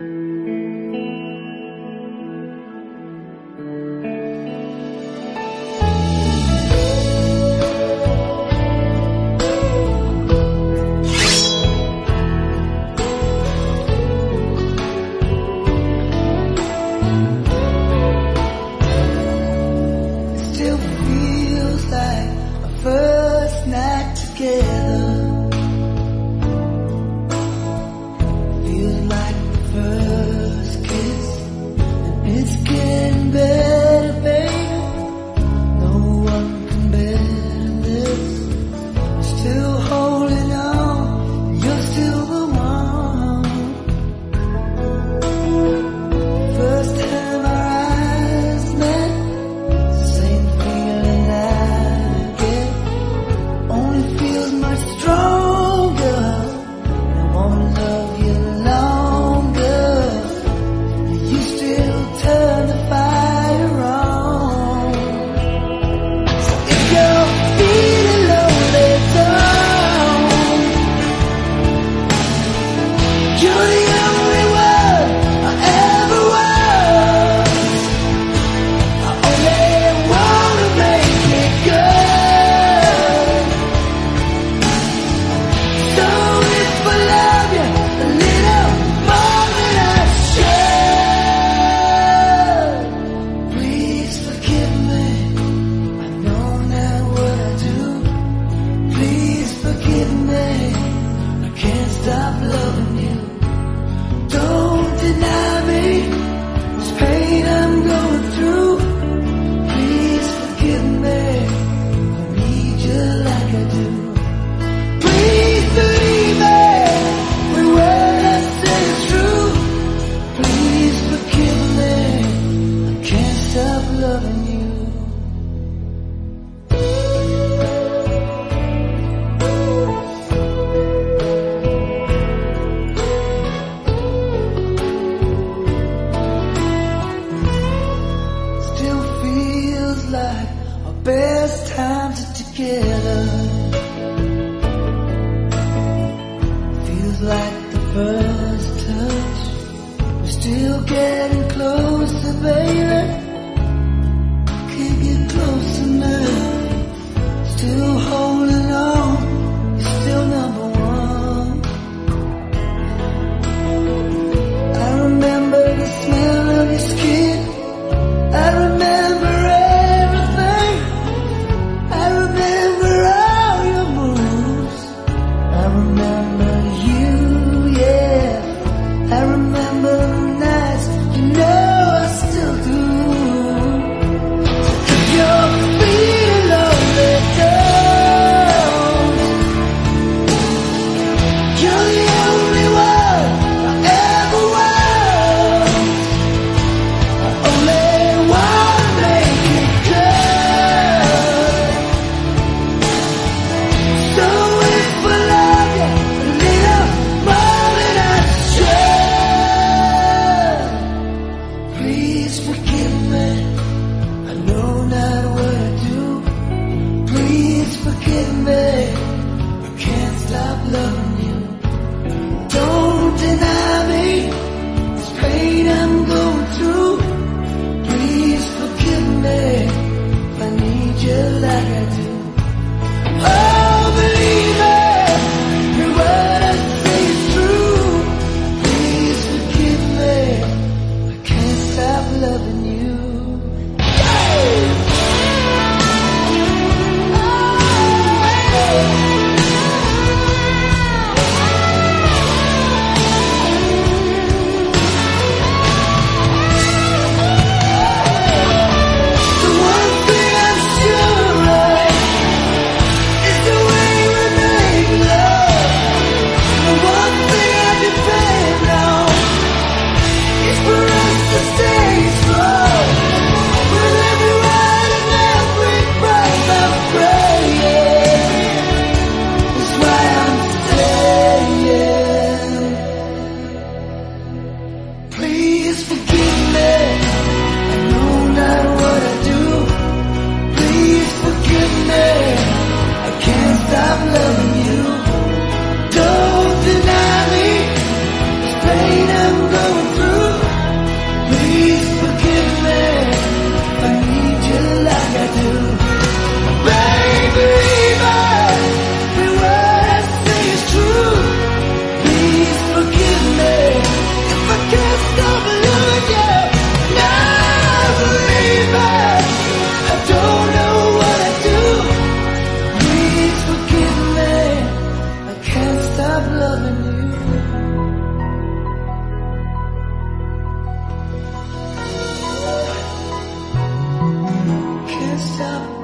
First night together feels like the first kiss, and it's getting better, baby. No one can better this. I'm still holding on, you're still the one. First time our eyes met, same feeling I get. Only feels much stronger. I wanna love you longer. You still turn the fire on. So if you're feeling lonely, don't. You're the only one I ever was. I only wanna make it good. So if I love you a little more than I should, please forgive me. I know now what I do. Please forgive me. I can't stop loving you. Don't deny me this pain I'm going through. Please forgive me. I need you like I do. Please believe me when what I say is true. Please forgive me. I can't stop loving you. Still feels like our best times are together. Feels like the first touch. We're still getting closer, baby. Can't get close enough. Still holding on. You're still number one. I remember the smell of your skin. I remember everything. I remember all your moves. I remember you, yeah. I remember the nights, you know I still do. So if you're feeling lonely, don't. You're the only one I ever was. I only wanna make it good. So if I love you a stop